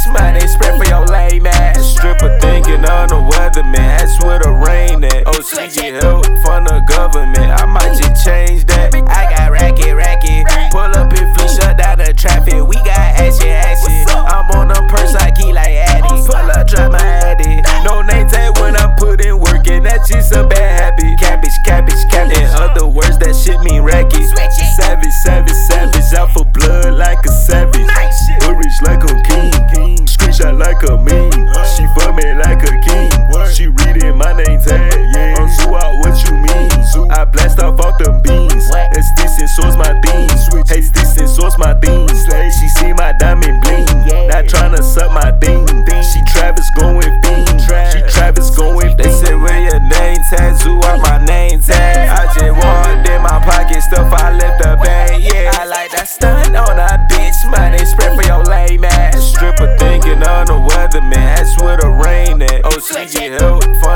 My name spread for your lame ass. Stripper thinking on the weatherman. That's where the rain at. Oh, she get help from the government. I might just change that. I got racket. Pull up and flee, shut down the traffic. We got action. I'm on them purse, I keep like Addy. Pull up, drop my Addy. No name tag when I'm putting work in. That's just a bad habit. Cabbage. In other words, that shit mean racket. Savage. Out for blood like a savage. Rich like a king. Screenshot like a meme. She fuck me like a king. She reading my name tag. On Zoo out, what you mean? I blast off them beans. And sticks and swords my beans. Hey, sticks and swords my beans. She see my diamond bling. Not tryna suck my thing. She Travis going fiend. She Travis going fiend. They say where your name tag? Zoo out my name tag. I just walked in my pocket stuff. I left the bag. Yeah, I like that stunt on a bitch. My name spread for your lame ass. Stripper thinking on the weatherman. That's where the rain at. Oh, she get help